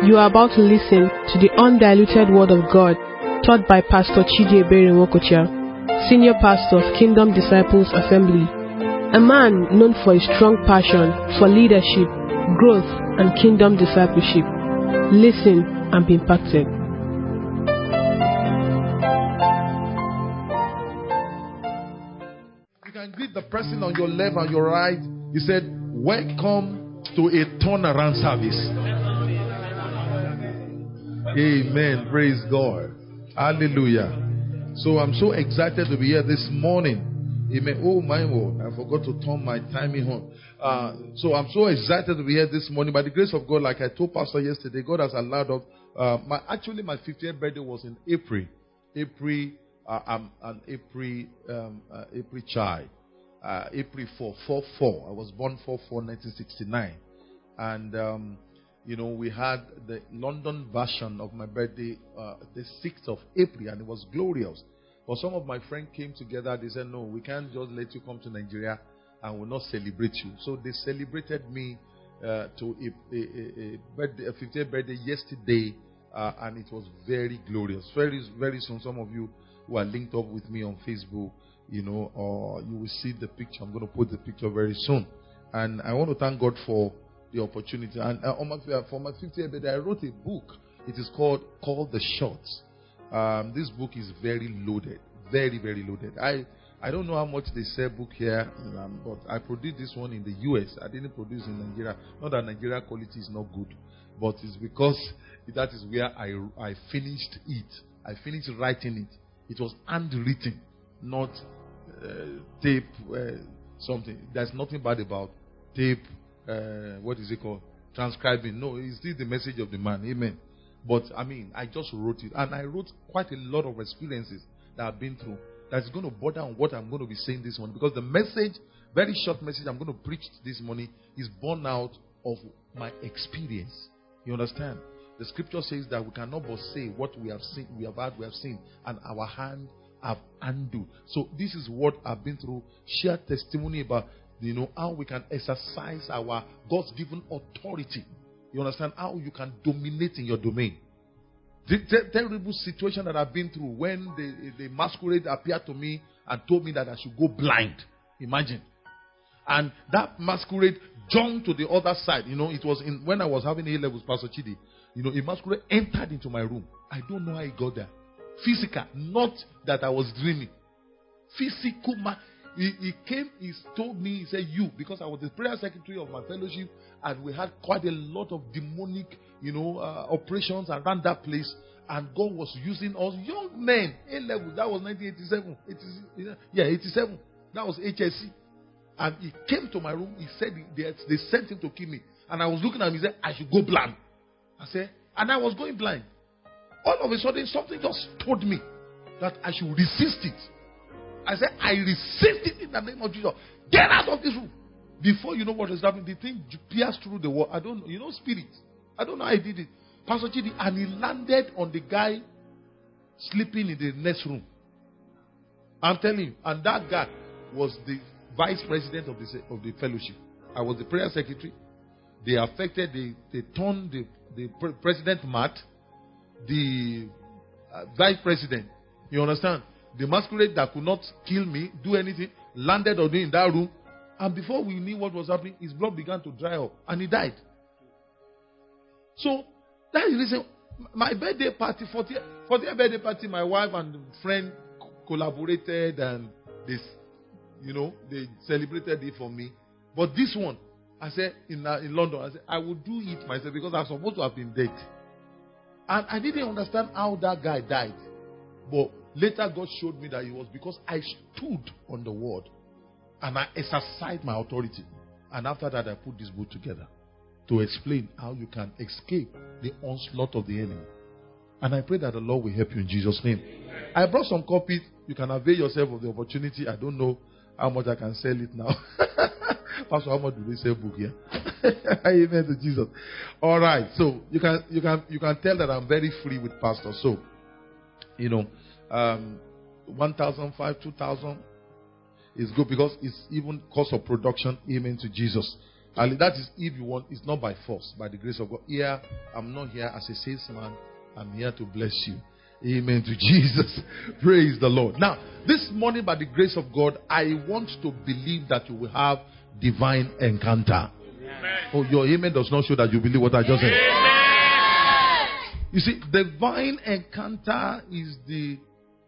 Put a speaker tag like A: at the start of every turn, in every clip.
A: You are about to listen to the undiluted Word of God taught by Pastor Chidi Eberenwokocha, Senior Pastor of Kingdom Disciples Assembly, a man known for his strong passion for leadership, growth, and kingdom discipleship. Listen and be impacted.
B: You can greet the person on your left and your right. He said, "Welcome to a turnaround service." Amen. Praise God. Hallelujah. So I'm so excited to be here this morning. Amen. Oh my word, I forgot to turn my timing on. So I'm so excited to be here this morning. By the grace of God, like I told Pastor yesterday, God has allowed us. My 50th birthday was in April. I'm an April child. April 4. I was born 4/4 1969, and we had the London version of my birthday, the 6th of April, and it was glorious. But some of my friends came together. They said, "No, we can't just let you come to Nigeria and we'll not celebrate you." So they celebrated me to a 50th birthday yesterday, and it was very glorious. Very, very soon, some of you who are linked up with me on Facebook, or you will see the picture. I'm going to put the picture very soon. And I want to thank God for the opportunity. And for my 50th birthday, I wrote a book. It is called Call the Shots. This book is very loaded. Very, very loaded. I don't know how much they sell book here, but I produced this one in the US. I didn't produce in Nigeria. Not that Nigeria quality is not good, but it's because that is where I finished it. I finished writing it. It was handwritten, not tape something. There's nothing bad about tape. What is it called? Transcribing. No, it's still the message of the man. Amen. But I just wrote it, and I wrote quite a lot of experiences that I've been through that's going to border on what I'm going to be saying this morning, because the message, very short message I'm going to preach this morning, is born out of my experience. You understand? The scripture says that we cannot but say what we have seen, we have seen, and our hand have undo. So this is what I've been through. Share testimony about how we can exercise our God's given authority. You understand? How you can dominate in your domain. The terrible situation that I've been through when the masquerade appeared to me and told me that I should go blind. Imagine. And that masquerade jumped to the other side. It was when I was having A-levels, Pastor Chidi. A masquerade entered into my room. I don't know how he got there. Physical, not that I was dreaming. Physical. He came, he told me, he said, "You," because I was the prayer secretary of my fellowship, and we had quite a lot of demonic, operations around that place, and God was using us young men, A-level. That was 1987. 87. That was HSC. And he came to my room. He said they sent him to kill me, and I was looking at him. He said, "I should go blind." I said, and I was going blind. All of a sudden, something just told me that I should resist it. I said, "I resist it in the name of Jesus. Get out of this room." Before you know what is happening, the thing pierced through the wall. I don't know, spirit. I don't know how I did it. Pastor Chidi, and he landed on the guy sleeping in the next room. I'm telling you. And that guy was the vice president of the fellowship. I was the prayer secretary. They affected, they turned the president mad. The vice president. You understand? The masquerade that could not kill me, do anything, landed on me in that room. And before we knew what was happening, his blood began to dry up. And he died. So, that is the reason. My birthday party, 40th birthday party, my wife and friend collaborated, and they celebrated it for me. But this one, I said, in London, I said, I will do it myself, because I'm supposed to have been dead. And I didn't understand how that guy died. But later God showed me that it was because I stood on the word and I exercised my authority. And after that, I put this book together to explain how you can escape the onslaught of the enemy. And I pray that the Lord will help you in Jesus' name. I brought some copies. You can avail yourself of the opportunity. I don't know how much I can sell it now. Pastor, how much do they sell book here? Amen to Jesus. All right. So you can tell that I'm very free with Pastor. So 1,500, 2,000 is good, because it's even cost of production. Amen to Jesus. That is if you want. It's not by force, by the grace of God. Here, I'm not here as a salesman. I'm here to bless you. Amen to Jesus. Praise the Lord. Now, this morning, by the grace of God, I want to believe that you will have divine encounter. Amen. Oh, your amen does not show that you believe what I just said. You see, divine encounter is the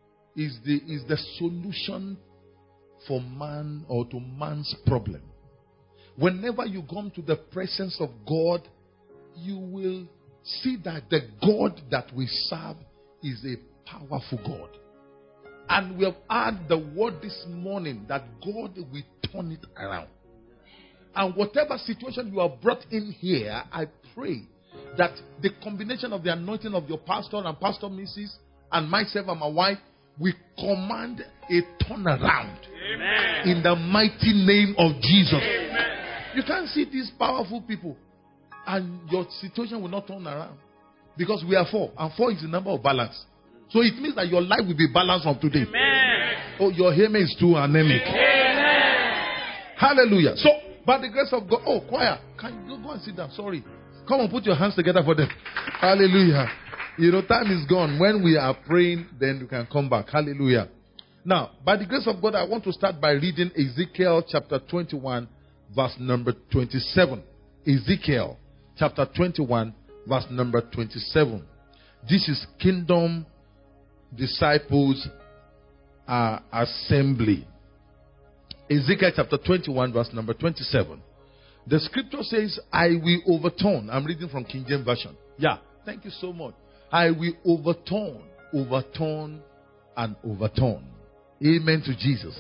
B: solution for man or to man's problem. Whenever you come to the presence of God, you will see that the God that we serve is a powerful God. And we have heard the word this morning that God will turn it around. And whatever situation you are brought in here, I pray that the combination of the anointing of your pastor and Pastor Mrs. and myself and my wife, we command a turnaround. Amen. In the mighty name of Jesus. Amen. You can't see these powerful people and your situation will not turn around. Because we are 4. And 4 is the number of balance. So it means that your life will be balanced from today. Amen. Oh, your amen is too anemic. Amen. Hallelujah. So, by the grace of God. Oh, choir. Can you go and sit down? Sorry. Come on, put your hands together for them. Hallelujah. You know, time is gone. When we are praying, then you can come back. Hallelujah. Now, by the grace of God, I want to start by reading Ezekiel chapter 21, verse number 27. Ezekiel chapter 21, verse number 27. This is Kingdom Disciples Assembly. Ezekiel chapter 21, verse number 27. The scripture says, I will overturn. I'm reading from King James Version. Yeah, thank you so much. I will overturn, and overturn. Amen to Jesus.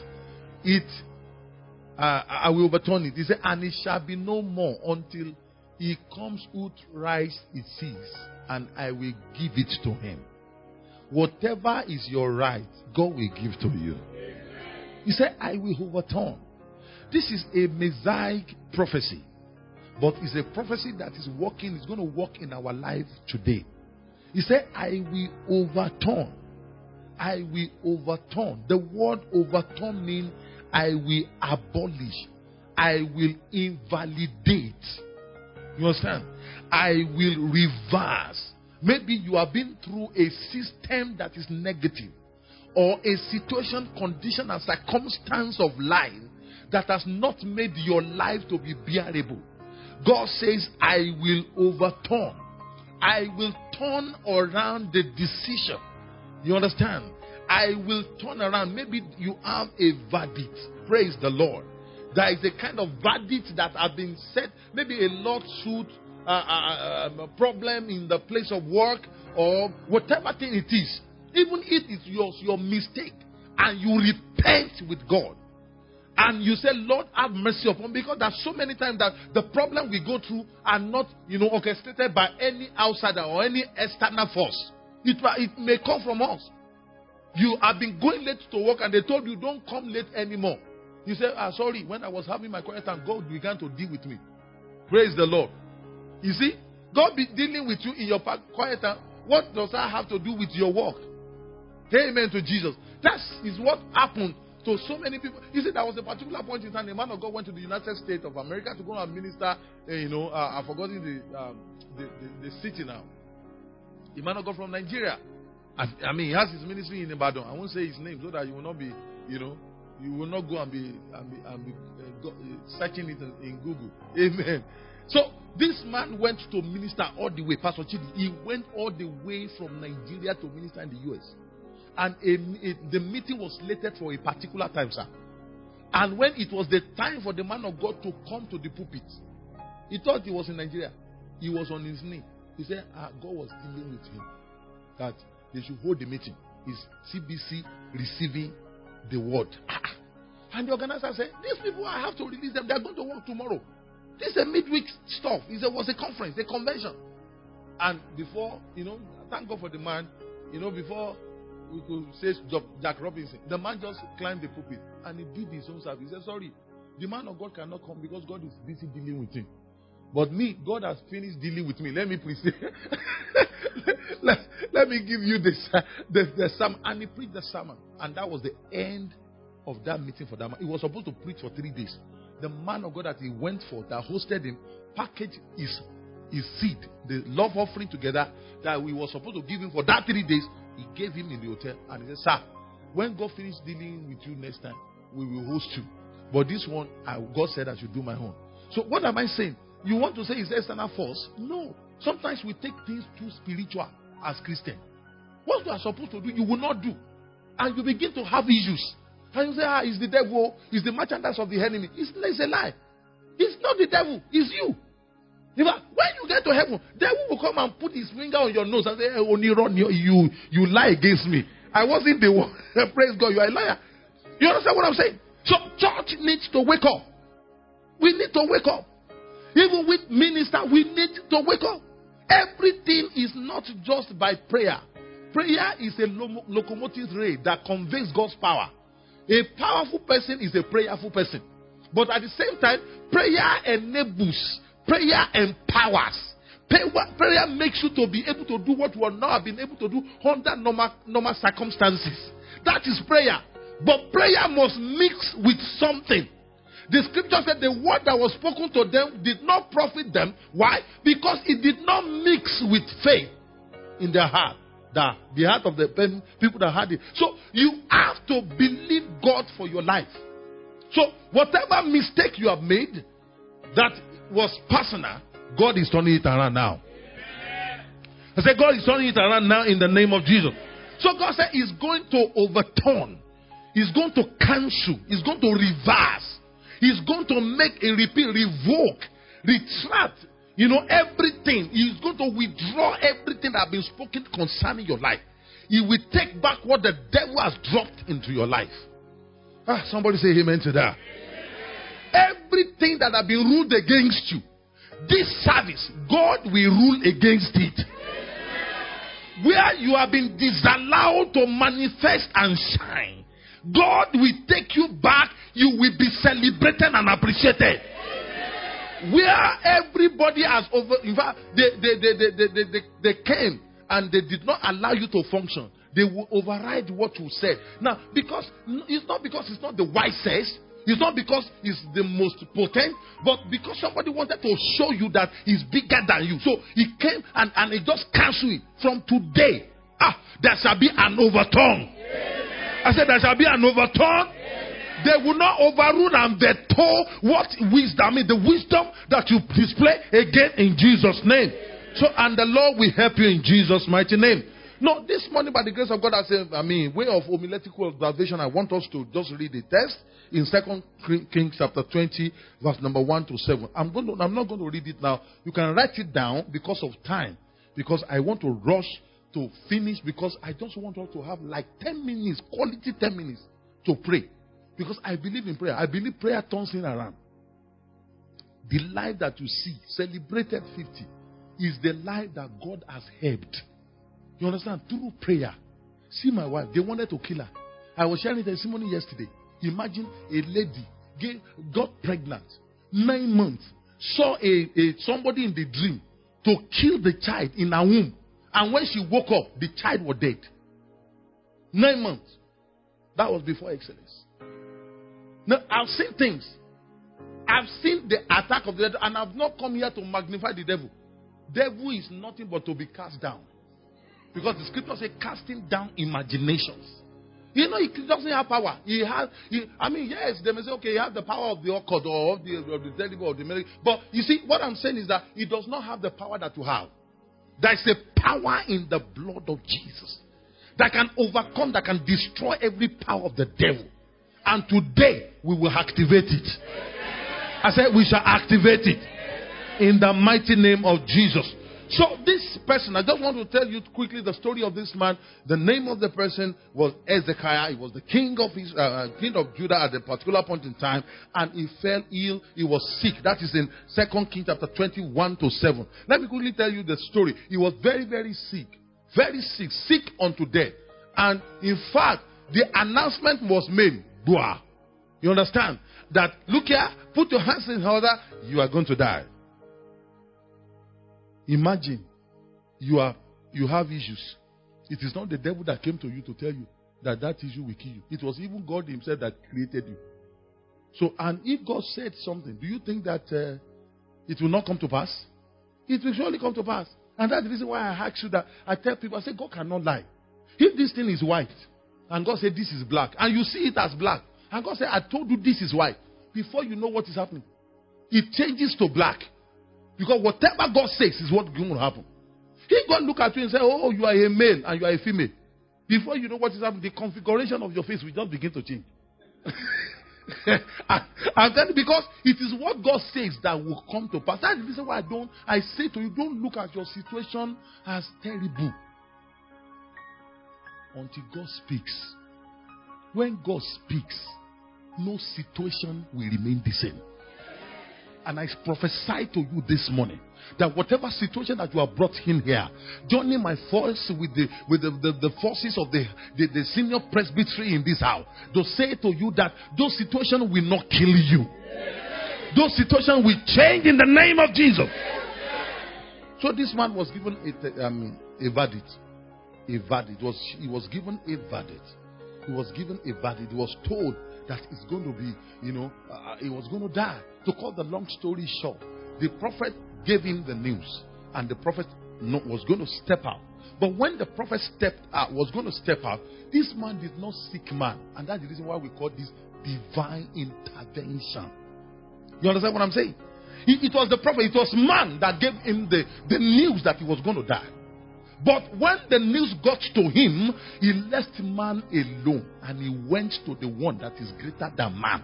B: I will overturn it. He said, and it shall be no more until he comes who rise it sees, and I will give it to him. Whatever is your right, God will give to you. He said, I will overturn. This is a Messiah prophecy, but it's a prophecy that is working, it's going to work in our life today. He said, I will overturn. I will overturn. The word overturn means I will abolish. I will invalidate. You understand? I will reverse. Maybe you have been through a system that is negative, or a situation, condition, and circumstance of life that has not made your life to be bearable. God says, I will overturn. I will turn around the decision. You understand? I will turn around. Maybe you have a verdict. Praise the Lord. There is a kind of verdict that has been set. Maybe a lawsuit, a problem in the place of work, or whatever thing it is. Even if it's your mistake, and you repent with God, and you say, Lord, have mercy upon me, because there's so many times that the problem we go through are not, orchestrated by any outsider or any external force. It may come from us. You have been going late to work and they told you don't come late anymore. You say, sorry, when I was having my quiet time, God began to deal with me. Praise the Lord. You see, God be dealing with you in your quiet time. What does that have to do with your work? Amen to Jesus. That is what happened to so many people. You see, there was a particular point in time, a man of God went to the United States of America to go and minister. I've forgotten the city now. A man of God from Nigeria. I mean, he has his ministry in Ibadan. I won't say his name so that you will not be, you will not go and be searching it in Google. Amen. So this man went to minister all the way. Pastor Chidi, he went all the way from Nigeria to minister in the U.S. And the meeting was slated for a particular time, sir. And when it was the time for the man of God to come to the pulpit, he thought he was in Nigeria. He was on his knee. He said, God was dealing with him that they should hold the meeting. Is CBC receiving the word? And the organizer said, these people, I have to release them. They are going to work tomorrow. This is a midweek stuff. It was a conference, a convention. And before, thank God for the man, before we could say Jack Robinson, the man just climbed the pulpit and he did his own service. He said, sorry, the man of God cannot come because God is busy dealing with him. But me, God has finished dealing with me. Let me preach. let me give you the sermon. And he preached the sermon. And that was the end of that meeting for that man. He was supposed to preach for 3 days. the man of God that he went for, that hosted him, packaged his seed, the love offering together that we were supposed to give him for that 3 days. He gave him in the hotel and he said, sir, when God finishes dealing with you next time, we will host you. But this one, God said I should do my own. So what am I saying? You want to say it's external force? No. Sometimes we take things too spiritual as Christians. What you are supposed to do, you will not do. And you begin to have issues. And you say, it's the devil, it's the merchandise of the enemy. It's a lie. It's not the devil, it's you. When you get to heaven, the devil will come and put his finger on your nose and say, hey, only run, you lie against me. I wasn't the one. Praise God, you are a liar. You understand what I'm saying? So church needs to wake up. We need to wake up. Even with minister, we need to wake up. Everything is not just by prayer. Prayer is a locomotive rail that conveys God's power. A powerful person is a prayerful person. But at the same time, prayer enables, prayer empowers. Prayer makes you to be able to do what you have not been able to do under normal circumstances. That is prayer. But prayer must mix with something. The scripture said the word that was spoken to them did not profit them. Why? Because it did not mix with faith in their heart. The heart of the people that had it. So you have to believe God for your life. So whatever mistake you have made that was personal, God is turning it around now. I said God is turning it around now in the name of Jesus. So God said He's going to overturn. He's going to cancel. He's going to reverse. He's going to make a repeat, revoke, retract. Everything. He's going to withdraw everything that has been spoken concerning your life. He will take back what the devil has dropped into your life. Somebody say amen to that. Everything that has been ruled against you, this service, God will rule against it. Where you have been disallowed to manifest and shine, God will take you back. You will be celebrated and appreciated. Where everybody has in fact, they came and they did not allow you to function. They will override what you said. Now, it's not because it's not the wisest, it's not because it's the most potent, but because somebody wanted to show you that he's bigger than you. So he came and he just canceled it. From today, there shall be an overturn. I said there shall be an overturn. They will not overrule and veto what wisdom is, the wisdom that you display again in Jesus' name. So, and the Lord will help you in Jesus' mighty name. No, this morning, by the grace of God, way of homiletical observation, I want us to just read the text in 2 Kings chapter 20, verse number 1 to 7. I'm not going to read it now. You can write it down because of time. Because I want to rush to finish, because I just want us to have like 10 minutes, quality 10 minutes to pray. Because I believe in prayer. I believe prayer turns things around. The life that you see, celebrated 50, is the life that God has helped. You understand? Through prayer. See my wife, they wanted to kill her. I was sharing a testimony yesterday. Imagine a lady got pregnant, 9 months, saw somebody in the dream to kill the child in her womb. And when she woke up, the child was dead. 9 months. That was before excellence. Now, I've seen things. I've seen the attack of the devil, and I've not come here to magnify the devil. Devil is nothing but to be cast down. Because the scripture says casting down imaginations. He doesn't have power. Yes, they may say, okay, he has the power of the occult or of the devil or the miracle. But you see, what I'm saying is that he does not have the power that you have. There is a power in the blood of Jesus that can overcome, that can destroy every power of the devil. And today, we will activate it. I said, we shall activate it. In the mighty name of Jesus. So this person, I just want to tell you quickly the story of this man. The name of the person was Hezekiah. He was the king of Judah at a particular point in time. And he fell ill. He was sick. That is in 2 Kings chapter 21 to 7. Let me quickly tell you the story. He was very, very sick. Very sick. Sick unto death. And in fact, the announcement was made. You understand? That, look here, put your hands in order, you are going to die. Imagine, you have issues. It is not the devil that came to you to tell you that issue will kill you. It was even God himself that created you. So, and if God said something, do you think that it will not come to pass? It will surely come to pass. And that's the reason why I ask you that. I tell people, I say, God cannot lie. If this thing is white, and God said this is black, and you see it as black, and God said, I told you this is white, before you know what is happening, it changes to black. Because whatever God says is what's going to happen. If God look at you and say, oh, you are a male and you are a female, before you know what is happening, the configuration of your face will just begin to change. And then because it is what God says that will come to pass. That's the reason why I say to you, don't look at your situation as terrible until God speaks. When God speaks, no situation will remain the same. And I prophesy to you this morning that whatever situation that you have brought in here, joining my force with the forces of the senior presbytery in this house, to say to you that those situations will not kill you. Those situations will change in the name of Jesus. So this man was given a verdict. A verdict. He was given a verdict. He was given a verdict. He was told that it's going to be, he was going to die. To cut the long story short, the prophet gave him the news, and the prophet was going to step out. But when the prophet was going to step out, this man did not seek man, and that's the reason why we call this divine intervention. You understand what I'm saying? It was the prophet, it was man that gave him the news that he was going to die. But when the news got to him, he left man alone, and he went to the one that is greater than man.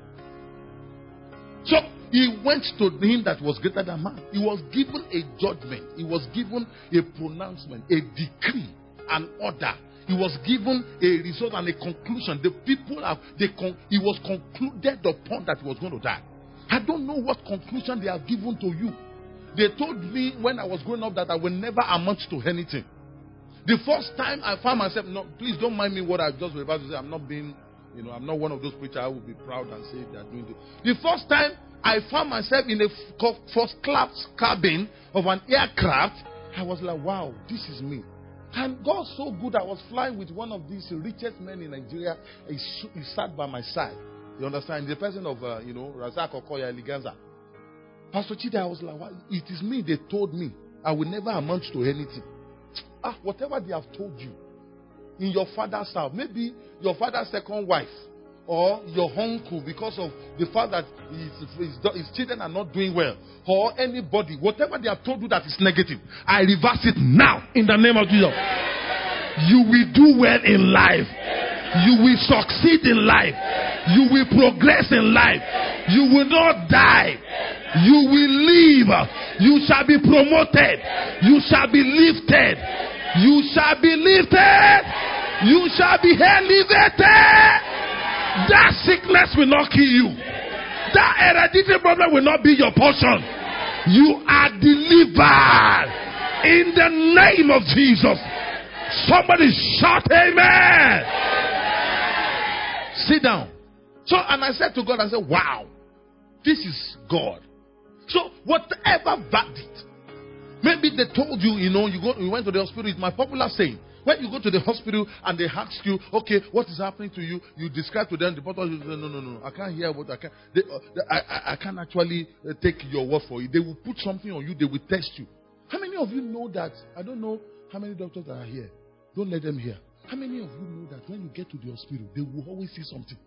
B: So he went to him that was greater than man. He was given a judgment. He was given a pronouncement, a decree, an order. He was given a result and a conclusion. He was concluded upon that he was going to die. I don't know what conclusion they have given to you. They told me when I was growing up that I will never amount to anything. The first time I found myself, no, please don't mind me what I just was about to say. I'm not being, I'm not one of those preachers I will be proud and say they are doing this. The first time I found myself in a first class cabin of an aircraft, I was like, wow, this is me. And God's so good. I was flying with one of these richest men in Nigeria. He sat by my side. You understand? The person of, Razak Okoya Eliganza. Pastor Chide, I was like, wow, it is me. They told me I will never amount to anything. Whatever they have told you in your father's house, maybe your father's second wife or your uncle, because of the fact that his children are not doing well, or anybody, whatever they have told you that is negative, I reverse it now in the name of Jesus. You will do well in life. You will succeed in life. You will progress in life. You will not die. You will live. You shall be promoted. You shall be lifted. You shall be lifted. You shall be elevated. That sickness will not kill you. That hereditary problem will not be your portion. You are delivered in the name of Jesus. Somebody shout amen. Sit down. So, and I said to God, I said, wow, this is God. So, whatever verdict, maybe they told you, you went to the hospital. It's my popular saying. When you go to the hospital and they ask you, okay, what is happening to you? You describe to them, the doctor will say, no, I can't hear what I can't. I can't actually take your word for it. They will put something on you. They will test you. How many of you know that? I don't know how many doctors are here. Don't let them hear. How many of you know that when you get to the hospital, they will always see something?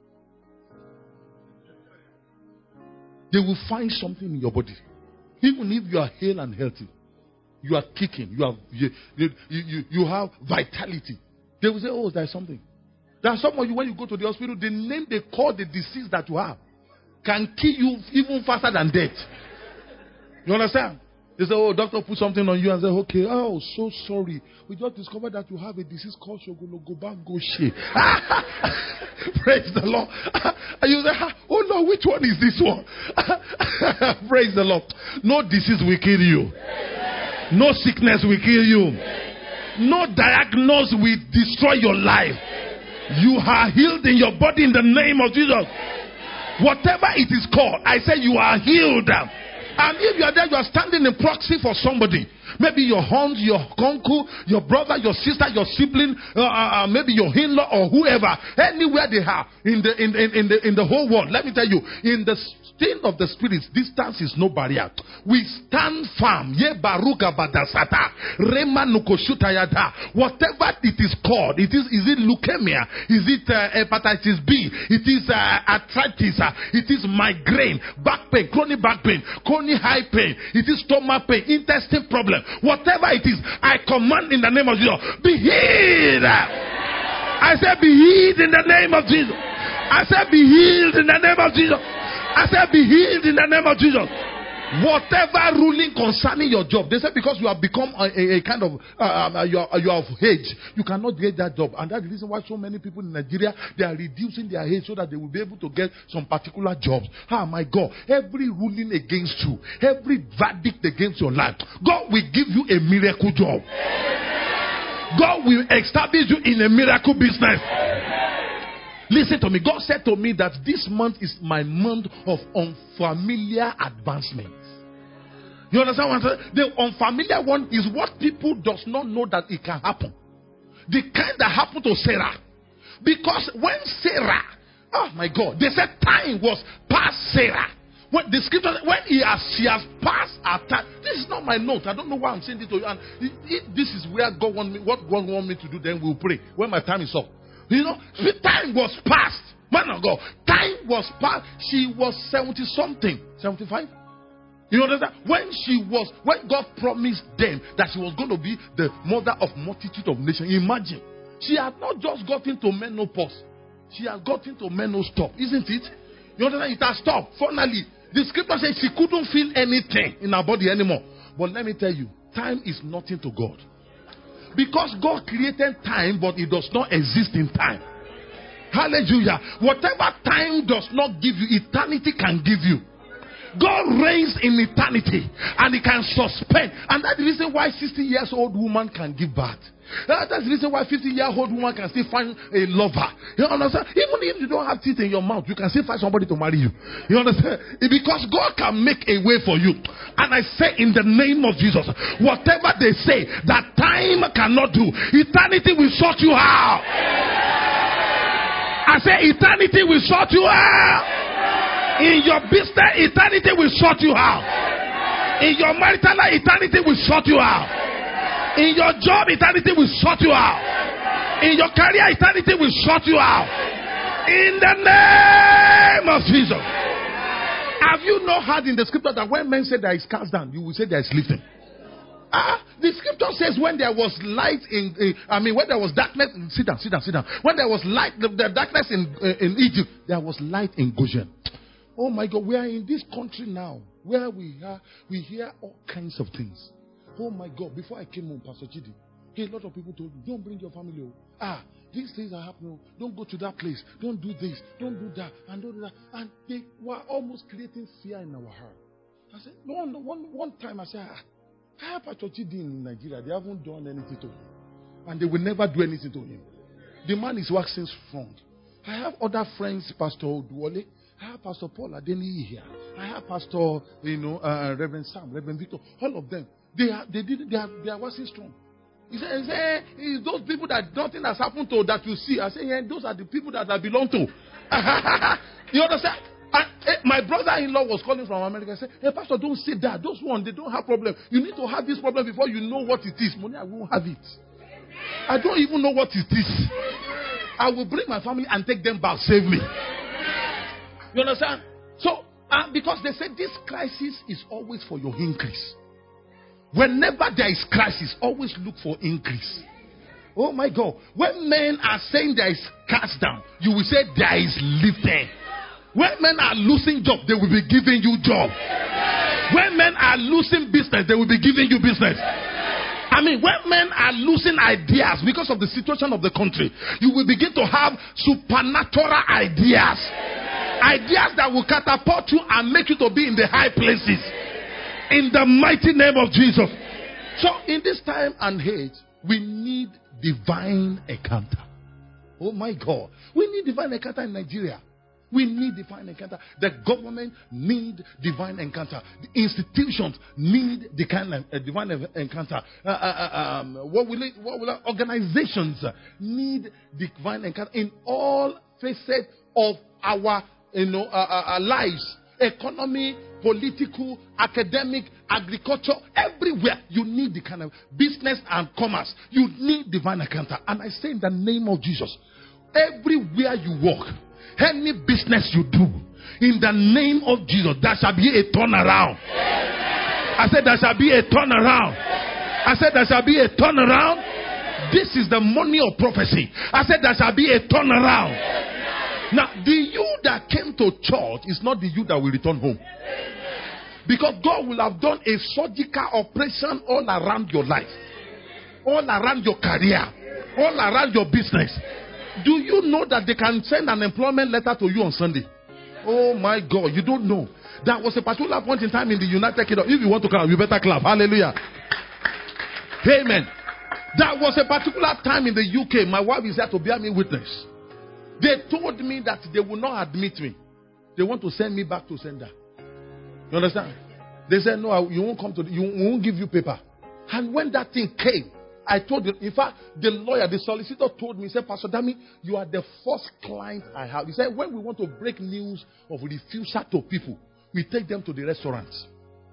B: They will find something in your body. Even if you are hale and healthy, you are kicking, you have vitality. They will say, oh, there's something. There are some of you, when you go to the hospital, the name they call the disease that you have can kill you even faster than death. You understand? They say, oh, doctor put something on you and say, okay, oh, so sorry. We just discovered that you have a disease called Shogologobangoshi. Praise the Lord. And you say, oh no, which one is this one? Praise the Lord. No disease will kill you. No sickness will kill you. No diagnosis will destroy your life. You are healed in your body in the name of Jesus. Whatever it is called, I say you are healed. And if you are there, you are standing in proxy for somebody. Maybe your aunt, your uncle, your brother, your sister, your sibling, maybe your in-law or whoever. Anywhere they are in the whole world. Let me tell you, in the state of the spirits, distance is no barrier. We stand firm. Ye baruka badasata, rema nukoshutayada. Whatever it is called, is it leukemia? Is it hepatitis B? It is arthritis. It is migraine, back pain, chronic back pain, chronic high pain. It is stomach pain, intestine problem. Whatever it is, I command in the name of Jesus, be healed. I said, be healed in the name of Jesus. I said, be healed in the name of Jesus. I said, be healed in the name of Jesus. Whatever ruling concerning your job, they say because you have become a kind of you are of age, you cannot get that job, and that's the reason why so many people in Nigeria, they are reducing their age so that they will be able to get some particular jobs. Ah, my God! Every ruling against you, every verdict against your life, God will give you a miracle job. God will establish you in a miracle business. Listen to me. God said to me that this month is my month of unfamiliar advancement. You understand what I'm saying? The unfamiliar one is what people does not know that it can happen. The kind that happened to Sarah. Because when Sarah, oh my God, they said time was past Sarah. When the scripture, she has passed her time. This is not my note. I don't know why I'm saying this to you. And if this is where God want me, what God want me to do, then we'll pray when my time is up. You know, time was past. Man of God, time was past. She was 70 something, 75. You understand? When God promised them that she was going to be the mother of multitude of nations, imagine. She had not just gotten to menopause. She had gotten to menopause, isn't it? You understand? It has stopped. Finally, the scripture says she couldn't feel anything in her body anymore. But let me tell you, time is nothing to God. Because God created time, but it does not exist in time. Hallelujah. Whatever time does not give you, eternity can give you. God reigns in eternity and He can suspend. And that's the reason why 60 years old woman can give birth. That's the reason why 50-year-old woman can still find a lover. You understand? Even if you don't have teeth in your mouth, you can still find somebody to marry you. You understand? Because God can make a way for you. And I say in the name of Jesus, whatever they say that time cannot do, eternity will sort you out. I say eternity will sort you out. In your business, eternity will sort you out. In your marital life, eternity will sort you out. In your job, eternity will sort you out. In your career, eternity will sort you out. In the name of Jesus. Have you not heard in the scripture that when men say there is cast down, you will say there is lifting? The scripture says when there was light when there was darkness, sit down. When there was light, the darkness in Egypt, there was light in Goshen. Oh my God, we are in this country now where we hear all kinds of things. Oh my God, before I came home, Pastor Chidi, a lot of people told me, don't bring your family. These things are happening. Don't go to that place. Don't do this. Don't do that. And don't do that. And they were almost creating fear in our heart. I said, one time I said, I have Pastor Chidi in Nigeria. They haven't done anything to him. And they will never do anything to him. The man is waxing strong. I have other friends, Pastor Oduwole. I have Pastor Paul Adeni here. I have Pastor, Reverend Sam, Reverend Victor. All of them. They are working strong. He said, it's those people that nothing has happened to that you see. I say, yeah, those are the people that I belong to. You understand? My brother-in-law was calling from America. I said, hey, Pastor, don't say that. Those ones, they don't have problem. You need to have this problem before you know what it is. Money, I won't have it. I don't even know what it is. I will bring my family and take them back. Save me. You understand? So, because they said this crisis is always for your increase. Whenever there is crisis, always look for increase. Oh my God. When men are saying there is cast down, you will say there is lifting. When men are losing job, they will be giving you job. When men are losing business, they will be giving you business. When men are losing ideas because of the situation of the country, you will begin to have supernatural ideas. Ideas that will catapult you and make you to be in the high places. In the mighty name of Jesus. So in this time and age, we need divine encounter. Oh my God. We need divine encounter in Nigeria. We need divine encounter. The government need divine encounter. The institutions need the kind of divine encounter. Organizations need divine encounter in all facets of our lives. Economy, political, academic, agriculture, everywhere you need the kind of business and commerce. You need divine encounter. And I say in the name of Jesus, everywhere you walk, any business you do, in the name of Jesus, there shall be a turnaround. I said there shall be a turnaround. I said there shall be a turnaround. This is the money of prophecy. I said there shall be a turnaround. Now, the you that came to church is not the you that will return home. Because God will have done a surgical operation all around your life, all around your career, all around your business. Do you know that they can send an employment letter to you on Sunday? Oh my God, you don't know. That was a particular point in time in the United Kingdom. If you want to clap, you better clap. Hallelujah. Amen. That was a particular time in the UK. My wife is here to bear me witness. They told me that they will not admit me. They want to send me back to sender. You understand? They said, no, you won't come to, we won't give you paper. And when that thing came, I told him, in fact, the lawyer, the solicitor told me, he said, Pastor Dami, you are the first client I have. He said, when we want to break news of refusal to people, we take them to the restaurants.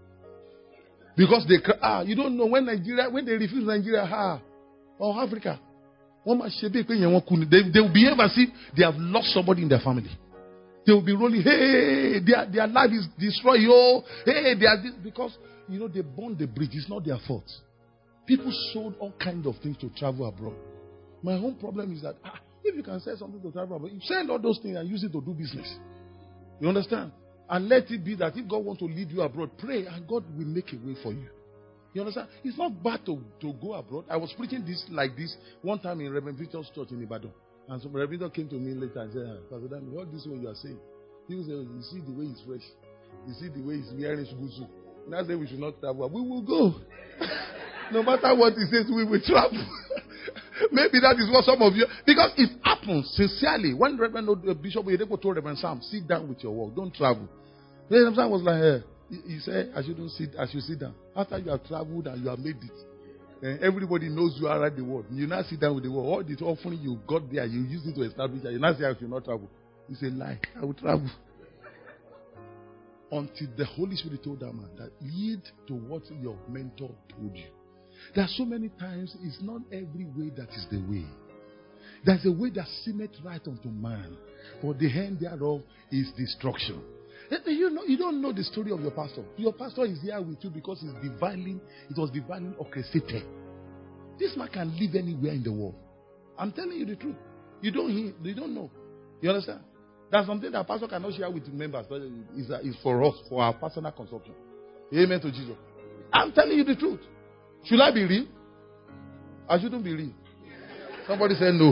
B: Because they, you don't know when they refuse Nigeria, or Africa, they will behave as if they have lost somebody in their family. They will be rolling, hey, their life is destroyed, hey, they are this, because, they burned the bridge. It's not their fault. People sold all kinds of things to travel abroad. My own problem is that, if you can sell something to travel abroad, you sell all those things and use it to do business. You understand? And let it be that if God wants to lead you abroad, pray and God will make a way for you. You understand? It's not bad to go abroad. I was preaching this like this one time in Reverend Victor's church in Ibadan. And some Reverend Victor came to me later and said, Pastor Dan, what this one you are saying? He was saying, you see the way he's fresh. You see the way he's wearing guzu. That's why we should not travel. We will go. No matter what he says, we will travel. Maybe that is what some of you... Because it happens sincerely. When Reverend Bishop Oyedepo told Reverend Sam, sit down with your work. Don't travel. Reverend Sam was like, hey. He said, I should sit down. After you have traveled and you have made it, and everybody knows you are at the world. You now sit down with the world. All this offering you got there, you use it to establish that. You now say, I should not travel. It's a lie. I will travel. Until the Holy Spirit told that man that yield to what your mentor told you. There are so many times it's not every way that is the way. There's a way that seemeth right unto man, but the end thereof is destruction. You don't know the story of your pastor. Your pastor is here with you because it was divinely orchestrated. This man can live anywhere in the world. I'm telling you the truth. You don't know. You understand? That's something that pastor cannot share with the members, but it's for us, for our personal consumption. Amen to Jesus. I'm telling you the truth. Should I be real? I shouldn't be real. Somebody said no.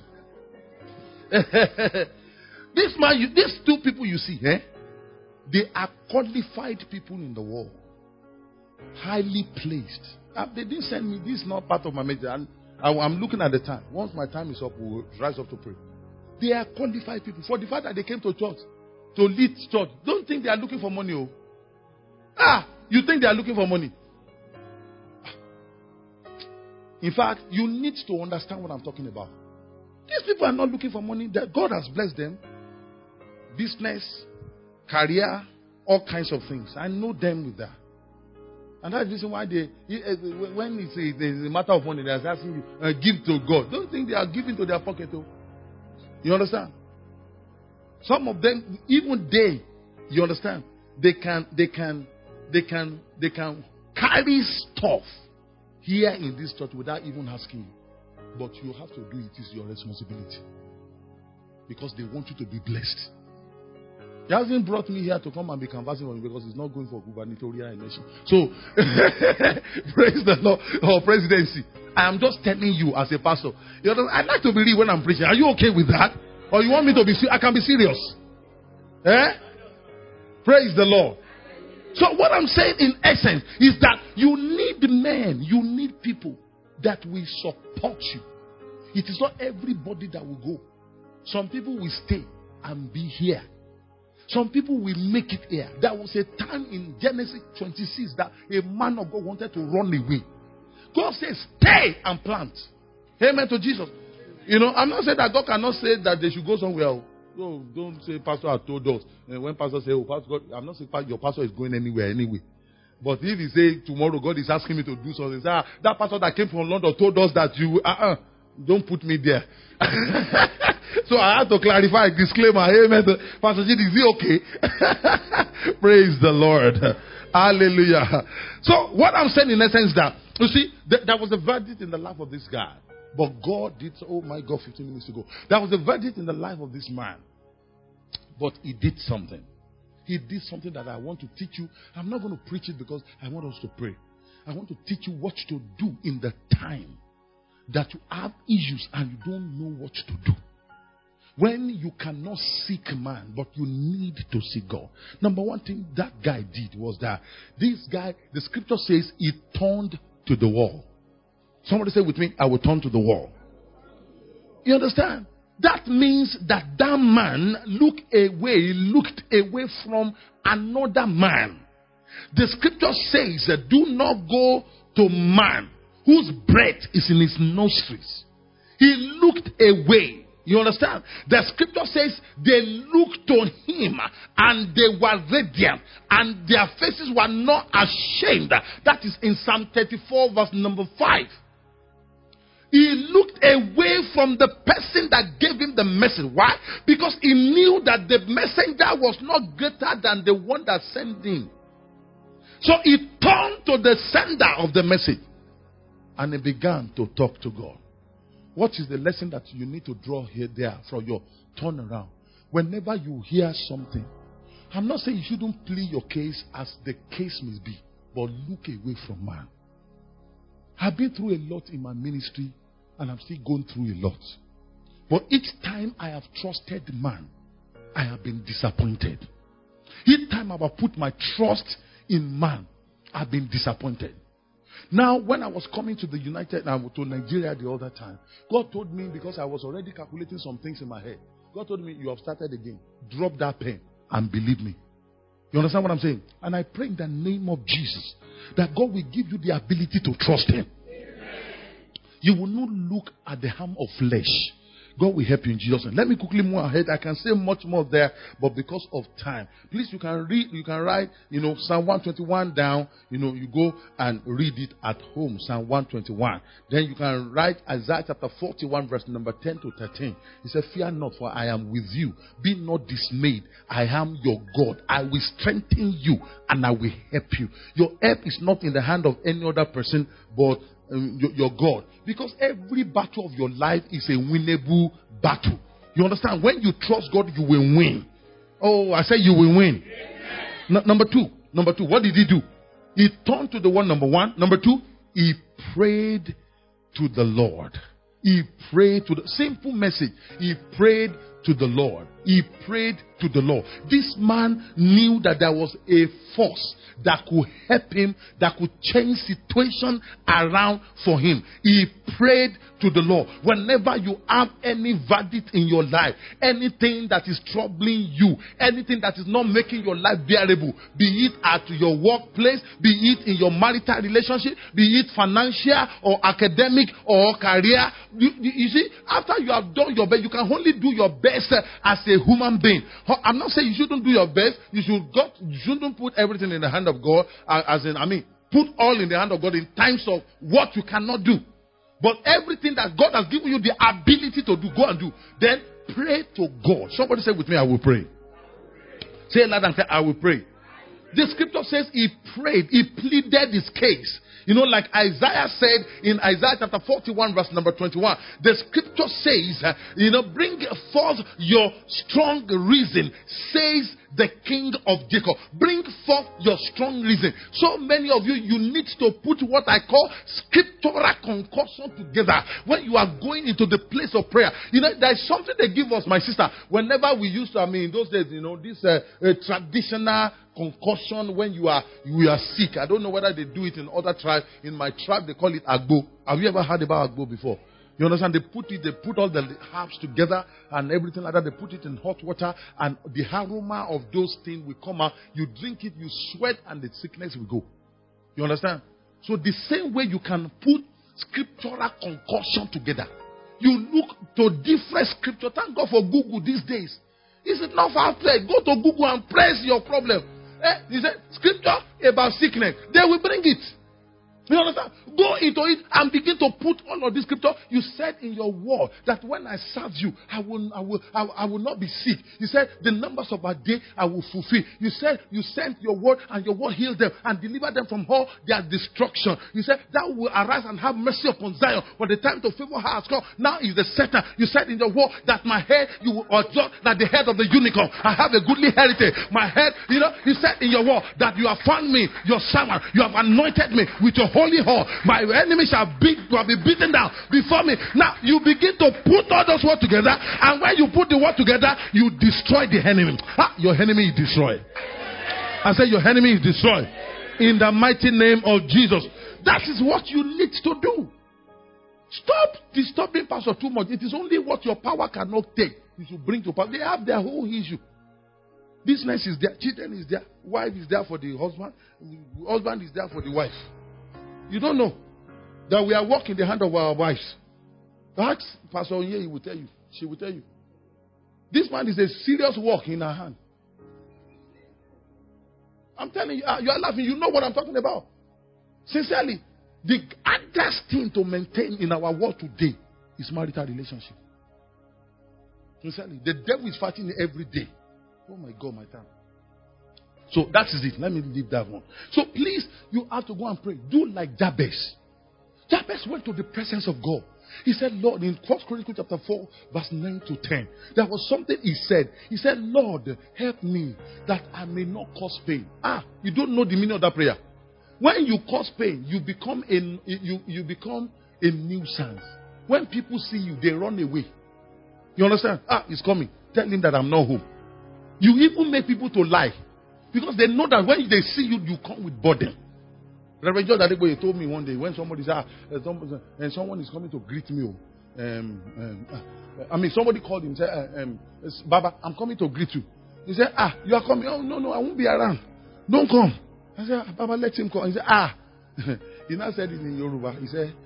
B: These two people you see, they are qualified people in the world. Highly placed. They didn't send me. This is not part of my message. I'm looking at the time. Once my time is up, we'll rise up to pray. They are qualified people. For the fact that they came to church, to lead church, don't think they are looking for money. You think they are looking for money? In fact, you need to understand what I'm talking about. These people are not looking for money. God has blessed them. Business, career, all kinds of things. I know them with that. And that's the reason why when it's a matter of money, they're asking you, give to God. Don't think they are giving to their pocket. You understand? Some of them, even you understand, they can carry stuff here in this church without even asking you. But you have to do it. It's your responsibility. Because they want you to be blessed. He hasn't brought me here to come and be conversing with me because he's not going for gubernatorial election. So, praise the Lord, or presidency. I am just telling you as a pastor. You know, I like to believe when I'm preaching. Are you okay with that? Or you want me to be serious? I can be serious. Praise the Lord. So what I'm saying in essence is that you need men, you need people that will support you. It is not everybody that will go. Some people will stay and be here Some people will make it here. There was a time in Genesis 26 that a man of God wanted to run away. God says, stay and plant. Amen to Jesus. I'm not saying that God cannot say that they should go somewhere. No, don't say pastor has told us. And when pastor says, pastor God, I'm not saying your pastor is going anywhere anyway. But if he say tomorrow God is asking me to do something, say, that pastor that came from London told us that you don't put me there. So I have to clarify, disclaimer. Amen. Pastor G, is it okay? Praise the Lord. Hallelujah. So what I'm saying in essence that, you see, there was a verdict in the life of this guy. But God did, 15 minutes ago. There was a verdict in the life of this man. But he did something. He did something that I want to teach you. I'm not going to preach it because I want us to pray. I want to teach you what to do in the time that you have issues and you don't know what to do. When you cannot seek man, but you need to seek God. Number one thing that guy did was that this guy, the scripture says, he turned to the wall. Somebody say with me, I will turn to the wall. You understand? That means that man looked away from another man. The scripture says, do not go to man whose breath is in his nostrils. He looked away. You understand? The scripture says they looked to him and they were radiant and their faces were not ashamed. That is in Psalm 34 verse number 5. He looked away from the person that gave him the message. Why? Because he knew that the messenger was not greater than the one that sent him. So he turned to the sender of the message and he began to talk to God. What is the lesson that you need to draw there from your turnaround? Whenever you hear something, I'm not saying you shouldn't plead your case as the case may be, but look away from man. I've been through a lot in my ministry and I'm still going through a lot. But each time I have trusted man, I have been disappointed. Each time I have put my trust in man, I've been disappointed. Now, when I was coming to to Nigeria the other time, God told me, because I was already calculating some things in my head, God told me, you have started again. Drop that pen and believe me. You understand what I'm saying? And I pray in the name of Jesus that God will give you the ability to trust him. Amen. You will not look at the harm of flesh. God will help you in Jesus' name. Let me quickly move ahead. I can say much more there, but because of time, please, you can write, Psalm 121 down. You go and read it at home, Psalm 121. Then you can write Isaiah chapter 41, verse number 10 to 13. He said, fear not, for I am with you. Be not dismayed. I am your God. I will strengthen you and I will help you. Your help is not in the hand of any other person, but your God. Because every battle of your life is a winnable battle. You understand? When you trust God, you will win. Oh, I said you will win. Number two, what did he do? He turned to the one, number one. Number two, he prayed to the Lord. He prayed to the simple message. He prayed to the Lord. He prayed to the Lord. This man knew that there was a force that could help him, that could change situation around for him. He prayed to the Lord. Whenever you have any verdict in your life, anything that is troubling you, anything that is not making your life bearable, be it at your workplace, be it in your marital relationship, be it financial or academic or career, you see, after you have done your best, you can only do your best as a human being. I'm not saying you shouldn't do your best. You shouldn't put everything in the hand of God. Put all in the hand of God in times of what you cannot do. But everything that God has given you the ability to do, go and do. Then pray to God. Somebody say with me, I will pray. Say it loud and say, I will pray. The scripture says he prayed. He pleaded his case. Like Isaiah said in Isaiah chapter 41 verse number 21. The scripture says, bring forth your strong reason, says the King of Jacob. Bring forth your strong reason. So many of you need to put what I call scriptural concussion together when you are going into the place of prayer. There's something they give us, my sister, whenever we used to, in those days, this traditional concussion when you are sick. I don't know whether they do it in other tribes. In my tribe, they call it agbo. Have you ever heard about agbo before? You understand? They put all the herbs together and everything like that. They put it in hot water and the aroma of those things will come out. You drink it, you sweat, and the sickness will go. You understand? So the same way you can put scriptural concoction together. You look to different scripture. Thank God for Google these days. Is it not far play? Go to Google and press your problem. He said, scripture about sickness. They will bring it. You understand? Go into it and begin to put all of this scripture. You said in your word that when I serve you, I will not be sick. You said the numbers of our day I will fulfill. You said you sent your word and your word healed them and delivered them from all their destruction. You said that will arise and have mercy upon Zion. For the time to favor her has come. Now is the set time. You said in your word that my head you will exalt like the head of the unicorn. I have a goodly heritage. My head, you said in your word that you have found me, your servant. You have anointed me with your holy horn. My enemy shall be beaten down before me. Now you begin to put all those words together, and when you put the word together, you destroy the enemy. Your enemy is destroyed. I say your enemy is destroyed in the mighty name of Jesus. That is what you need to do. Stop disturbing pastor too much. It is only what your power cannot take you should bring to power. They have their whole issue. Business is there, children is there, wife is there for the husband is there for the wife. You don't know that we are working the hand of our wives. Ask Pastor Onye, he will tell you. She will tell you. This man is a serious work in her hand. I'm telling you, you are laughing. You know what I'm talking about. Sincerely, the hardest thing to maintain in our world today is marital relationship. Sincerely, the devil is fighting every day. Oh my God, my time. So that is it. Let me leave that one. So please, you have to go and pray. Do like Jabez. Jabez went to the presence of God. He said, Lord, in 1 Chronicles chapter 4, verse 9 to 10, there was something he said. He said, Lord, help me that I may not cause pain. You don't know the meaning of that prayer. When you cause pain, you become a nuisance. When people see you, they run away. You understand? He's coming. Tell him that I'm not home. You even make people to lie. Because they know that when they see you, you come with burden. Reverend George Adeboye told me one day when somebody said, and someone is coming to greet me. Somebody called him and said, Baba, I'm coming to greet you. He said, you are coming? Oh, no, I won't be around. Don't come. I said, Baba, let him come. He said, He now said it in Yoruba. He said,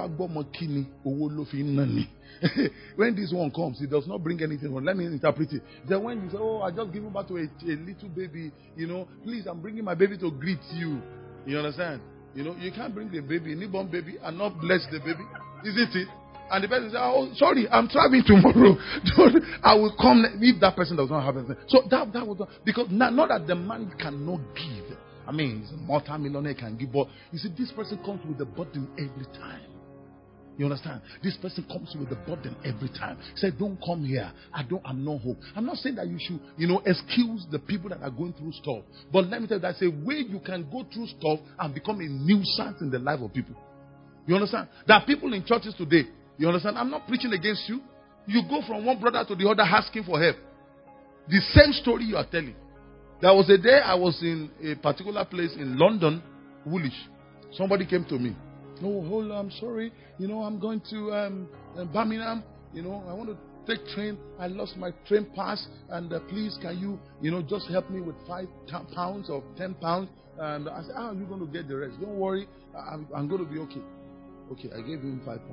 B: when this one comes, he does not bring anything. Let me interpret it. Then when you say, I just give him back to a little baby, please, I'm bringing my baby to greet you. You understand? You can't bring the baby, a newborn baby, and not bless the baby. Isn't it? And the person says, sorry, I'm traveling tomorrow. I will come if that person does not have anything. So that was because not that the man cannot give. He's a multi-millionaire, can give, but you see, this person comes with the burden every time. You understand? This person comes with the burden every time. Say, don't come here. I'm not home. I'm not saying that you should, excuse the people that are going through stuff. But let me tell you, that's a way you can go through stuff and become a nuisance in the life of people. You understand? There are people in churches today. You understand? I'm not preaching against you. You go from one brother to the other asking for help. The same story you are telling. There was a day I was in a particular place in London, Woolwich. Somebody came to me. Hold on, I'm sorry. I'm going to Birmingham. I want to take train. I lost my train pass. And please, can you, just help me with £5 or £10? And I said, you're going to get the rest. Don't worry. I'm going to be okay. Okay, I gave him £5.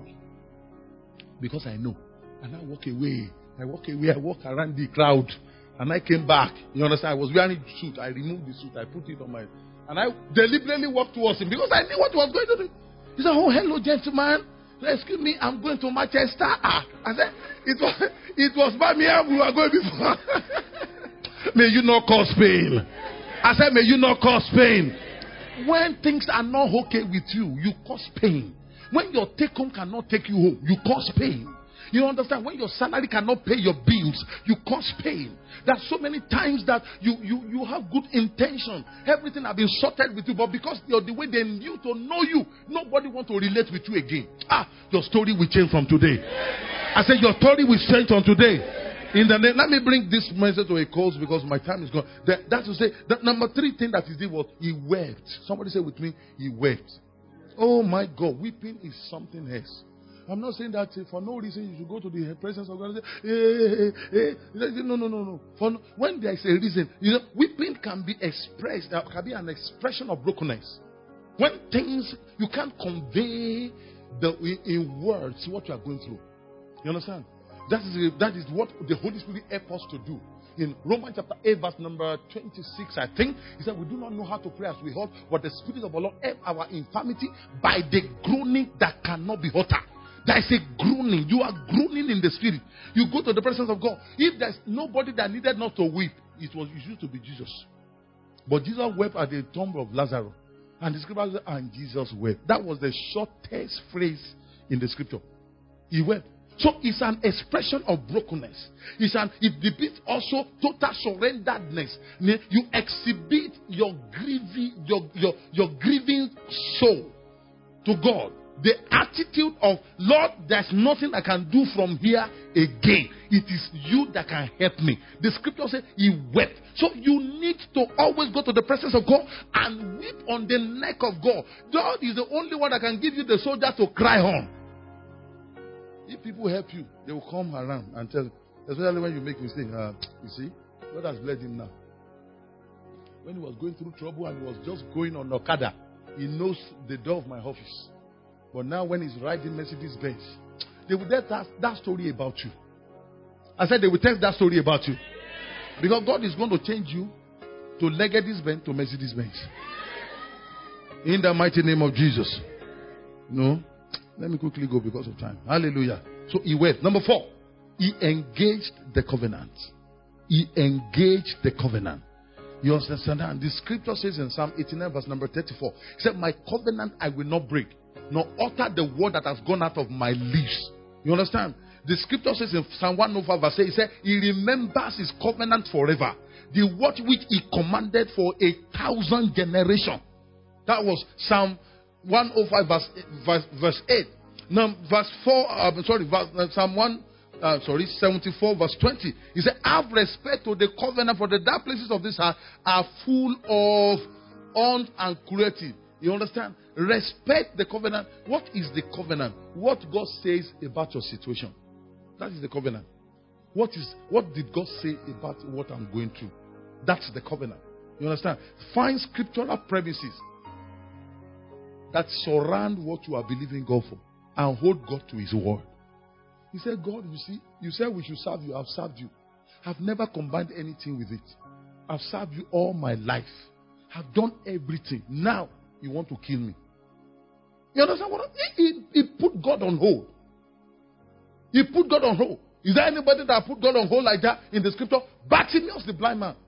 B: Because I know. And I walk away. I walk around the crowd. And I came back. You understand? I was wearing a suit. I removed the suit. I put it on my... And I deliberately walked towards him because I knew what he was going to do. He said, hello, gentlemen. Excuse me, I'm going to Manchester. I said, it was Birmingham we were going before. May you not cause pain. I said, may you not cause pain. When things are not okay with you, you cause pain. When your take home cannot take you home, you cause pain. You understand? When your salary cannot pay your bills, you cause pain. There are so many times that you have good intention. Everything has been sorted with you, but because you're the way they knew to know you, nobody wants to relate with you again. Your story will change from today. I said your story will change from today. Let me bring this message to a close because my time is gone. That's to say, the number 3 thing that he did was he wept. Somebody say with me, he wept. Oh my God, weeping is something else. I'm not saying that for no reason you should go to the presence of God and say, No. When there is a reason, weeping can be expressed, can be an expression of brokenness. When things, you can't convey in words what you are going through. You understand? That is what the Holy Spirit helps us to do. In Romans chapter 8, verse number 26, I think, he said, we do not know how to pray as we ought, but the Spirit of the Lord help our infirmity by the groaning that cannot be uttered. There is a groaning. You are groaning in the Spirit. You go to the presence of God. If there's nobody that needed not to weep, it used to be Jesus. But Jesus wept at the tomb of Lazarus. And the scripture says, and Jesus wept. That was the shortest phrase in the scripture. He wept. So it's an expression of brokenness. It depicts also total surrenderedness. You exhibit your grieving soul to God. The attitude of, Lord, there's nothing I can do from here again. It is you that can help me. The scripture says he wept. So you need to always go to the presence of God and weep on the neck of God. God is the only one that can give you the soldier to cry on. If people help you, they will come around and tell you, especially when you make mistakes. You see, God has blessed him now. When he was going through trouble and he was just going on Okada, he knows the door of my office. But now when he's riding Mercedes Benz, they will tell that story about you. I said they will tell that story about you. Because God is going to change you to Legacy Benz to Mercedes Benz. In the mighty name of Jesus. No? Let me quickly go because of time. Hallelujah. So he wept. Number 4. He engaged the covenant. He engaged the covenant. You understand? And the scripture says in Psalm 89 verse number 34. He said, my covenant I will not break, nor utter the word that has gone out of my lips. You understand? The scripture says in Psalm 105 verse 8, he said, he remembers his covenant forever. The word which he commanded for 1,000 generations. That was Psalm 105 verse 8. Now verse 4, Psalm 74 verse 20. He said, have respect to the covenant, for the dark places of this heart are full of want and cruelty. You understand? Respect the covenant. What is the covenant? What God says about your situation. That is the covenant. What did God say about what I'm going through? That's the covenant. You understand? Find scriptural premises that surround what you are believing God for and hold God to his word. He said, God, you see, you said we should serve you. I've served you. I've never combined anything with it. I've served you all my life. I've done everything. Now, you want to kill me. You understand what he put God on hold. He put God on hold. Is there anybody that put God on hold like that in the scripture? Bartimaeus, the blind man.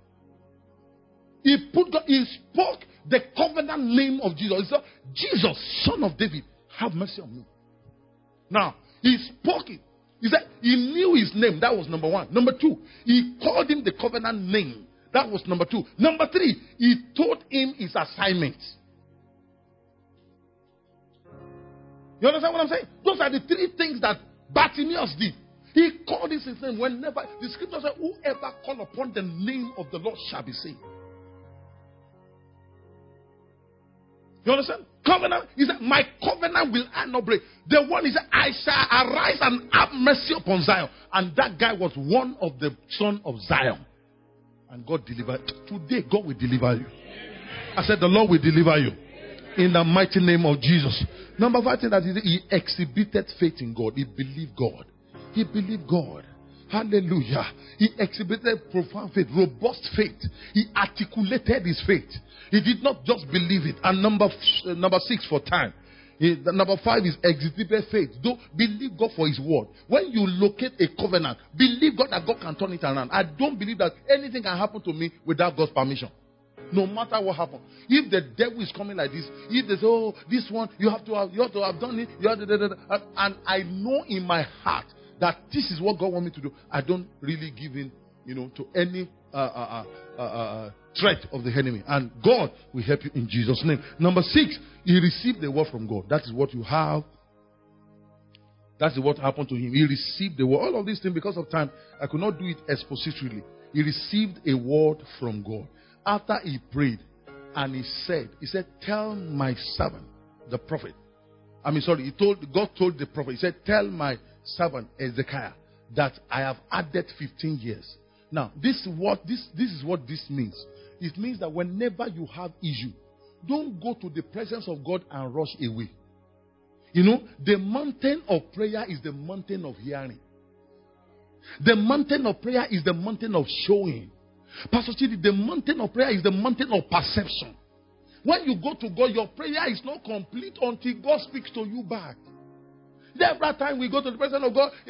B: He spoke the covenant name of Jesus. He said, Jesus, son of David, have mercy on me. Now, he spoke it. He said he knew his name. That was number 1. Number 2, he called him the covenant name. That was number 2. Number 3, he told him his assignment. You understand what I'm saying? Those are the 3 things that Bartimaeus did. He called his name whenever. The scripture said, whoever call upon the name of the Lord shall be saved. You understand? Covenant. He said, my covenant will I not break. The one is, I shall arise and have mercy upon Zion. And that guy was one of the sons of Zion. And God delivered. Today, God will deliver you. I said, the Lord will deliver you. In the mighty name of Jesus. Number 5 thing that he exhibited faith in God. He believed God. He believed God. Hallelujah. He exhibited profound faith, robust faith. He articulated his faith. He did not just believe it. And number 6 for time. Number 5 is exhibited faith. Don't believe God for his word. When you locate a covenant, believe God that God can turn it around. I don't believe that anything can happen to me without God's permission. No matter what happens. If the devil is coming like this, if they say, oh, this one, you have to have done it. And I know in my heart that this is what God wants me to do. I don't really give in, to any threat of the enemy. And God will help you in Jesus' name. Number 6, he received the word from God. That is what you have. That is what happened to him. He received the word. All of these things, because of time, I could not do it expositorily. He received a word from God. After he prayed, and he said, tell my servant, the prophet, God told the prophet, he said, tell my servant Ezekiah that I have added 15 years. Now, this is what this means. It means that whenever you have issue, don't go to the presence of God and rush away. The mountain of prayer is the mountain of hearing. The mountain of prayer is the mountain of showing. Pastor Chidi, the mountain of prayer is the mountain of perception. When you go to God, your prayer is not complete until God speaks to you back. Every time we go to the presence of God,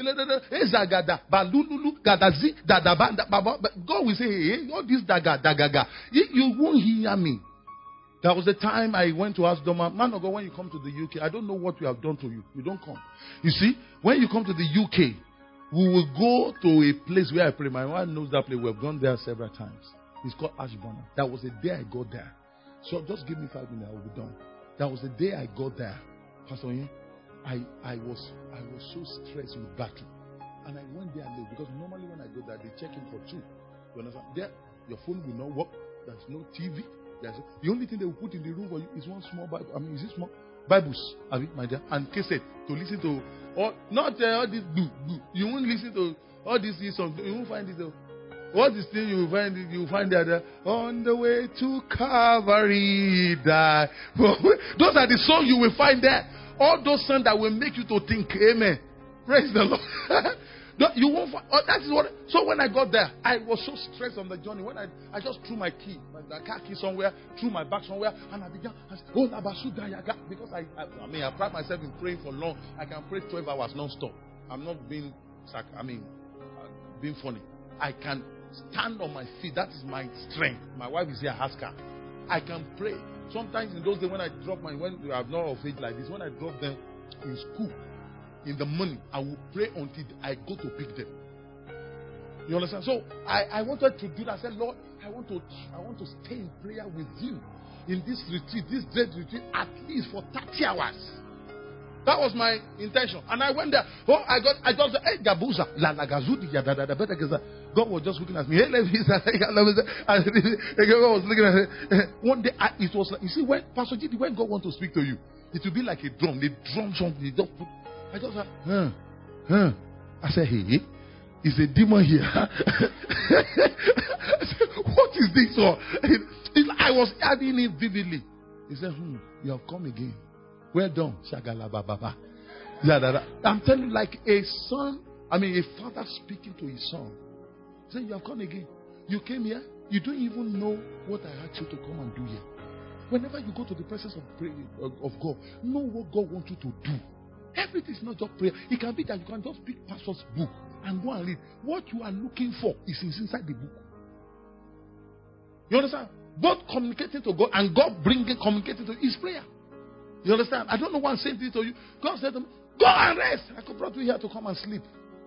B: God will say, hey, all this daga. You won't hear me. There was a time I went to ask Doma, man of God, when you come to the UK, I don't know what we have done to you. You don't come. You see, when you come to the UK, we will go to a place where I pray. My wife knows that place. We have gone there several times. It's called Ashburn. That was the day I got there. So just give me 5 minutes, I will be done. That was the day I got there. Pastor Ian, I was so stressed with battle. And I went there late because normally when I go there, they check in for 2. You understand? There, your phone will not work. There's no TV. The only thing they will put in the room for you is one small Bible. Is it small? Bibles, my dear, and cassette to listen to. Or not all this boo. You won't listen to all these songs. You won't find it. What is thing you will find? You will find that on the way to Calvary. Those are the songs you will find there. All those songs that will make you to think. Amen. Praise the Lord. No, you won't find, that is what. So when I got there, I was so stressed on the journey. When I just threw my key, my car key somewhere, threw my bag somewhere, and I began. I said, oh, because I pride myself in praying for long. I can pray 12 hours non-stop. I'm not being funny. I can stand on my feet. That is my strength. My wife is here. Ask her. I can pray. Sometimes in those days when I drop when I'm not of age like this, when I drop them in school. In the morning, I will pray until I go to pick them. You understand? So I wanted to do that. I said, Lord, I want to stay in prayer with you in this retreat, this dread retreat, at least for 30 hours. That was my intention. And I went there. Oh, I just said, hey, Gabuza, la gazudi, God was just looking at me. Hey, God was looking at me. One day, it was like, you see, when Pastor G, when God wants to speak to you, it will be like a drum. They drum something. I just said, I said, hey, is a demon here? I said, what is this one? I was adding it vividly. He said, you have come again. Well done, Shagala Baba. I'm telling you, like a father speaking to his son. He said, you have come again. You came here. You don't even know what I asked you to come and do here. Whenever you go to the presence of God, know what God wants you to do. Everything is not just prayer. It can be that you can just pick pastor's book and go and read. What you are looking for is inside the book. You understand? Both communicating to God and God communicating to you is prayer. You understand? I don't know why I'm saying this to you. God said to me, go and rest. I could brought you here to come and sleep.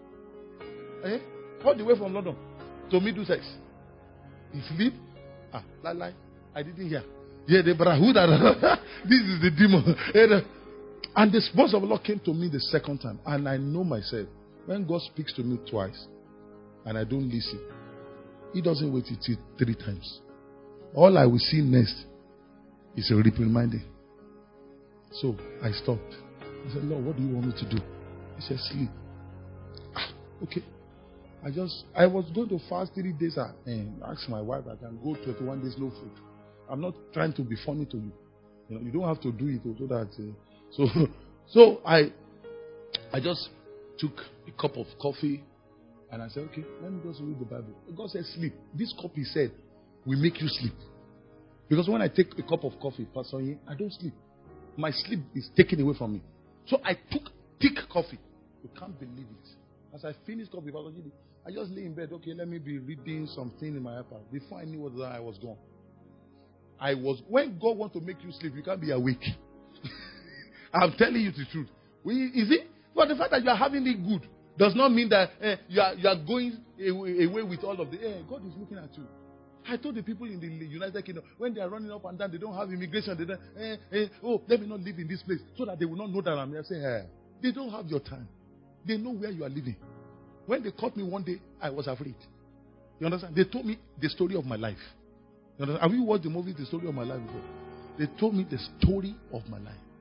B: All the way from London to Middlesex. You sleep? Lie. I didn't hear. Yeah, the Brahuda. This is the demon. And the voice of the Lord came to me the second time. And I know myself. When God speaks to me twice and I don't listen, He doesn't wait till 3 times. All I will see next is a reprimanding. So I stopped. I said, Lord, what do you want me to do? He said, sleep. Okay. I was going to fast 3 days and ask my wife I can go 21 days no food. I'm not trying to be funny to you. You don't have to do it so that. So I just took a cup of coffee and I said, okay, let me just read the Bible. God said, sleep. This cup, He said, will make you sleep. Because when I take a cup of coffee, Pastor, I don't sleep. My sleep is taken away from me. So I took thick coffee. You can't believe it. As I finished coffee, I just lay in bed. Okay, let me be reading something in my iPad. Before I knew what I was gone. When God wants to make you sleep, you can't be awake. I'm telling you the truth. Is it? But the fact that you are having it good does not mean that you are going away with all of the. God is looking at you. I told the people in the United Kingdom, when they are running up and down, they don't have immigration. They don't, let me not live in this place so that they will not know that I'm here. I say, they don't have your time. They know where you are living. When they caught me one day, I was afraid. You understand? They told me the story of my life. You understand? Have you watched the movie The Story of My Life before? They told me the story of my life.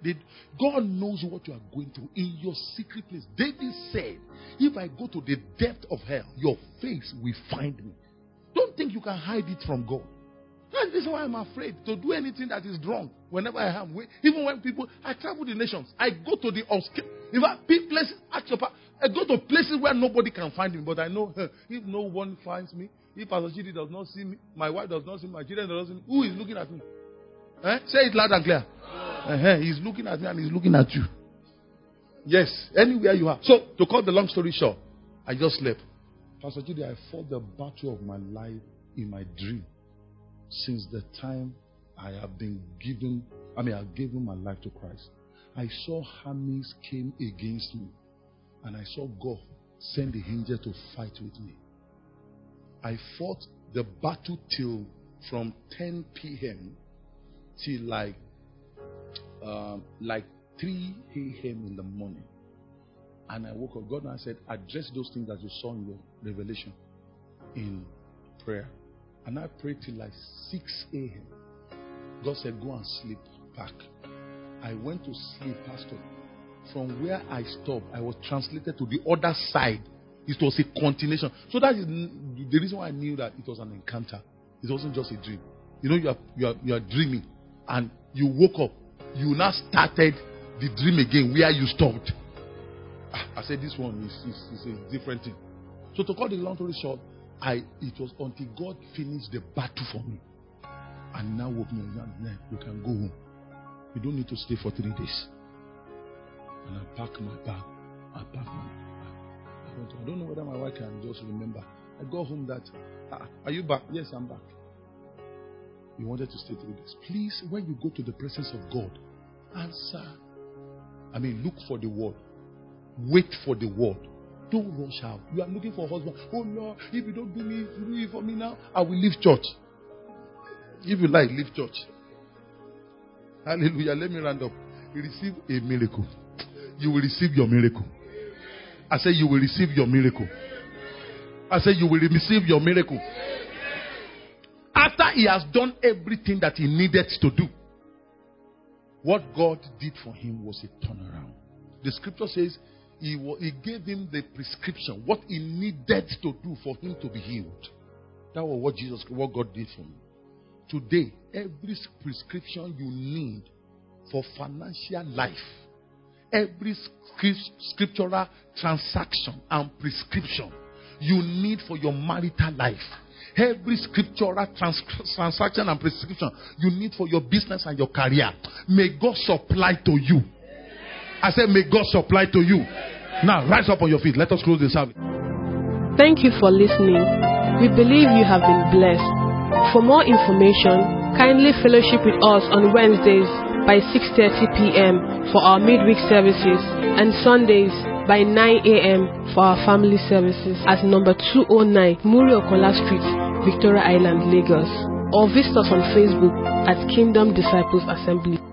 B: God knows what you are going through in your secret place. David said, if I go to the depth of hell, your face will find me. Don't think you can hide it from God. That's why I'm afraid to do anything that is wrong whenever I am. Even when people, I travel the nations. I go to the places, I go to places where nobody can find me. But I know if no one finds me, if Pastor Chidi does not see me, my wife does not see me, my children does not see me, who is looking at me? Say it loud and clear. He's looking at me and he's looking at you. Yes, anywhere you are. So, to cut the long story short, I just slept. Pastor Chidi, I fought the battle of my life in my dream. Since the time I've given my life to Christ. I saw armies came against me. And I saw God send the angel to fight with me. I fought the battle till from 10 p.m. till like 3 a.m. in the morning. And I woke up. God and I said, address those things that you saw in your revelation in prayer. And I prayed till like 6 a.m. God said, go and sleep back. I went to sleep, Pastor. From where I stopped, I was translated to the other side. It was a continuation. So that is the reason why I knew that it was an encounter. It wasn't just a dream. You know, you are dreaming. And you woke up. You now started the dream again where you stopped. I said, this one is a different thing. So to cut the long story short, it was until God finished the battle for me. And now woke me up. You can go home. You don't need to stay for 3 days. And I packed my bag. I don't know whether my wife can just remember. I got home that, are you back? Yes, I'm back. You wanted to stay 3 days. Please, when you go to the presence of God, answer. Look for the word. Wait for the word. Don't rush out. You are looking for a husband. Oh no, if you don't do it for me now, I will leave church. If you like, leave church. Hallelujah. Let me round up. You receive a miracle. You will receive your miracle. I say you will receive your miracle. I say you will receive your miracle. After he has done everything that he needed to do, what God did for him was a turnaround. The scripture says he gave him the prescription, what he needed to do for him to be healed. That was what God did for me. Today, every prescription you need for financial life, every scriptural transaction and prescription you need for your marital life, every scriptural transaction and prescription you need for your business and your career, may God supply to you. I said, may God supply to you. Now, rise up on your feet. Let us close the service.
A: Thank you for listening. We believe you have been blessed. For more information, kindly fellowship with us on Wednesdays by 6:30 p.m. for our midweek services and Sundays by 9 a.m. for our family services at number 209 Muri-Okola Street, Victoria Island, Lagos. Or visit us on Facebook at Kingdom Disciples Assembly.